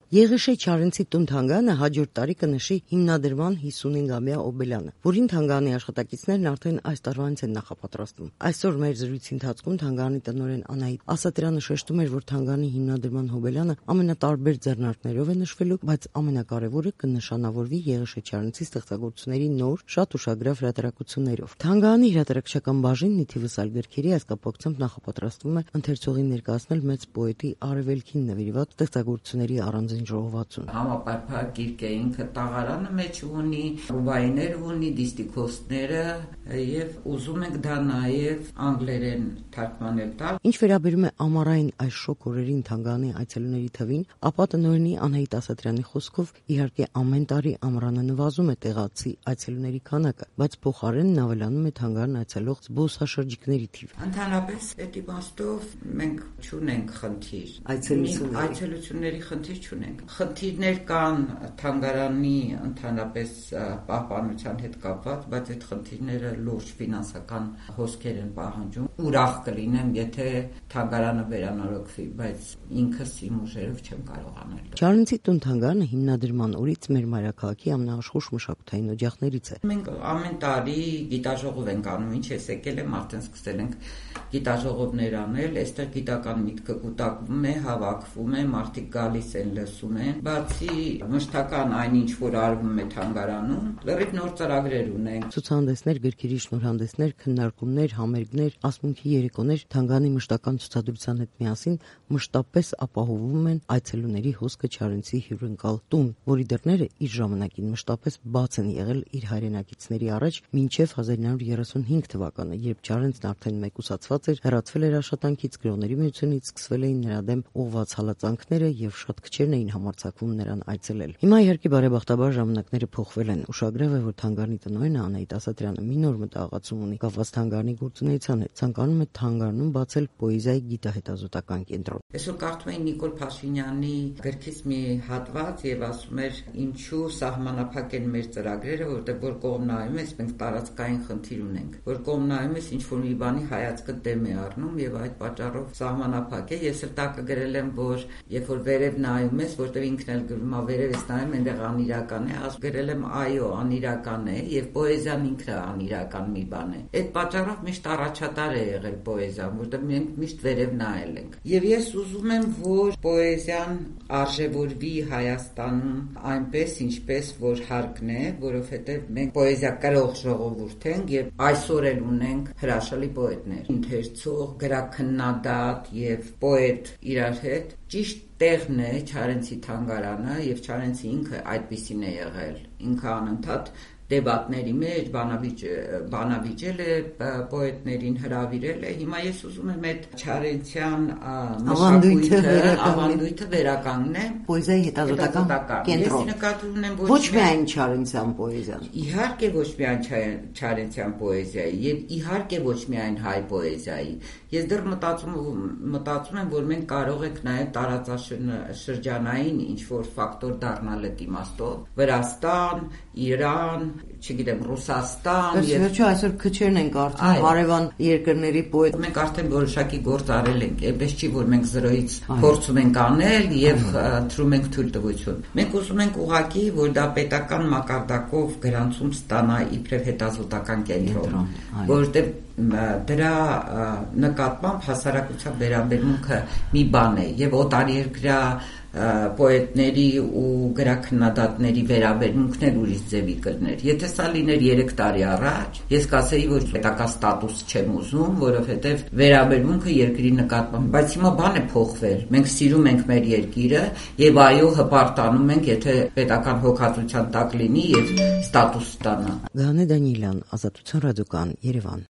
Եղիշե Չարենցի տուն թանգարանը հաջորդ տարի կնշի հիմնադրման 55-ամյա օբելյանը, որին թանգարանի աշխատակիցներն արդեն այս տարվանից են նախապատրաստվում։ Այսօր մեր զրույցի ընթացքում թանգարանի տնօրեն Անահիտ Ասատրյանը շեշտում էր, որ թանգարանի հիմնադրման հոբելյանը ամենատարբեր ձեռնարկներով է նշվելու, բայց ամենակարևորը կնշանավորվի Եղիշե Չարենցի ստեղծագործությունների նոր, շատ ուշագրավ հրատարակություններով։ Թանգարանի հրատարակչական բաժինն ի թիվս այլ գրքերի այս կապակցությամբ նախապատրաստվում է ընթերցողին ներկայացնել մեծ պոետի արևելքին նվիրված ստեղծագործությունների առանձին ժողովածուն։ Համապարփակ գիրք է, ինքը տաղարանը մեջ ունի, ռուբայիներ ունի, դիստիքոստները եւ ուզում ենք դա նաեւ անգլերեն թարգմանել տալ։ Ինչ վերաբերում է ամառային այս շոկ օրերին թանգարանի այցելուների թվին, ապա տնօրենի Անահիտ Ասատրյանի խոսքով իհարկե ամեն տարի ամռանը նվազում է տեղացի այցելուների քանակը, բայց փոխարենն ավելանում է թանգարան այցելող զբոսաշրջիկների թիվը։ Ընդհանրապես այդ իմաստով մենք չունենք խնդիր, այցելությունների խնդիր չունենք։ Խնդիրներ կան թանգարանի ընդհանրապես պահպանության հետ կապված, բայց այդ խնդիրները լուրջ ֆինանսական հոսքեր են պահանջում։ Ուրախ կլինեմ, եթե թանգարանը վերանորոգվի, բայց ինքս իմ ուժերով չեմ կարող անել։ Չարենցի տուն թանգարանը հիմնադրման օրից մեր մայրաքաղաքի ամենաաշխույժ մշակութային օջախներից է։ Մենք ամեն տարի գիտաժողով ենք անում, ինչ ես եկել եմ, արդեն սկսել ենք գիտաժողովներ անել, այստեղ գիտական միտքը կուտակվում է, հավաքվում է, մարդիկ գալիս են, լսում են, բացի մշտական այնինչ, որ արվում է թանգարանում, լրիվ նոր ծրագրեր ունենք։ Ցուցահանդեսներ, գրքերի շնորհանդեսներ, քննարկումներ, համերգներ, ասմունքի երեկոներ թանգարանի մշտական ցուցադրության հետ միասին մշտապես ապահովում են այցելուների հոսքը Չարենցի հյուրընկալ տուն, որի դռները իր ժամանակին մշտապես բաց են եղել իր հայրենակիցների առաջ մինչև 1935 թվականը, երբ Չարենցն արդեն մեկուսացված էր, հեռացվել էր աշխատանքից, գրողների միությունից, սկսվել էին նրա դեմ ուղղված հալածանքները եւ շատ քչերն էին համարձակվում նրան այցելել։ Հիմա իհարկե բարեբախտաբար ժամանակները փոխվել են։ Ուշագրավ է, որ թանգարանի տնօրենը Անահիտ Ասատրյանը մի նոր մտահղացում ունի կապված թանգարանի գործունեության հետ։ Ցանկանում է թանգարանում բացել պոեզիայի գիտահետազոտական կենտրոն։ Այսօր կարդում էի Նիկոլ Փաշինյանի գրքից մի հատված եւ ասում էր ինչու սահմանափակ են մեր ծրագրերը, որտեղ որ կողմ նայում ես, մենք տարածքային խնդիր ունենք, որ կողմ նայում ես ինչ որ մի բանի հայացքը դեմ է առնում եւ այդ պատճառով սահմանափակ է։ Ես էլ տակը գրել եմ, որ երբ որ վերև նայում ես, որտեղ ինքն էլ գրում է վերև ես նայում, այնտեղ անիրական է, գրել եմ այո, անիրական է եւ պոեզիան ինքը անիրական մի բան է։ Այդ պատճառով միշտ առաջատար է եղել պոեզիան, որտեղ մենք միշտ վերև նայել ենք։ Եվ ես ուզում եմ, որ պոեզիան արժևորվի Հայաստանում այնպես, ինչպես որ հարկն է, որովհետեւ մենք պոեզիա կրող ժողովուրդ ենք եւ այսօր էլ ունենք հրաշալի պոետներ։ Ընթերցող, գրաքննադատ եւ պոետ իրար հետ ճիշտ տեղն է Չարենցի թանգարանը եւ Չարենցի ինքը այդպիսին է եղել։ Ինքը անընդհատ դեբատների մեջ բանավիճել է, պոետներին հրավիրել է։ Հիմա ես ուզում եմ այդ Չարենցյան ավանդույթը վերականգնեմ պոեզիայի հետազոտական կենտրոն։ Ես նկատի ունեմ ոչ միայն Չարենցյան պոեզիան, իհարկե ոչ միայն Չարենցյան պոեզիայի եւ իհարկե ոչ միայն հայ պոեզիայի։ Ես դեռ մտածում եմ, որ մենք կարող ենք նաեւ տարածաշրջանային ինչ որ ֆակտոր դառնալ այդ իմաստով։ Վրաստան, Իրան, չգիտեմ, Ռուսաստան եւ այսօր քչերն են կարծում հարևան երկրների պոետ։ Մենք արդեն որոշակի գործ արել ենք, այնպես չի, որ մենք զրոյից փորձում ենք անել եւ թրում ենք թույլտվություն։ Մենք ուզում ենք ուղղակի, որ դա պետական մակարդակով գրանցում ստանա իբրև հետազոտական կենտրոն, որովհետեւ դրա նկատմամբ հասարակության վերաբերմունքը մի բան է եւ օտարերկրյա պոետների ու գրաքննադատների վերաբերմունքն էլ ուրիշ ձևի կլներ։ Եթե սա լիներ 3 տարի առաջ, ես կասեի, որ պետական ստատուս չեմ ուզում, որովհետև վերաբերմունքը երկրի նկատմամբ, բայց հիմա բան է փոխվել։ Մենք սիրում ենք մեր երկիրը եւ այո, հպարտանում ենք, եթե պետական հոգացության տակ լինի եւ ստատուս ստանա։ Գանե Դանիելյան, Ազատության ռադիոկան, Երևան։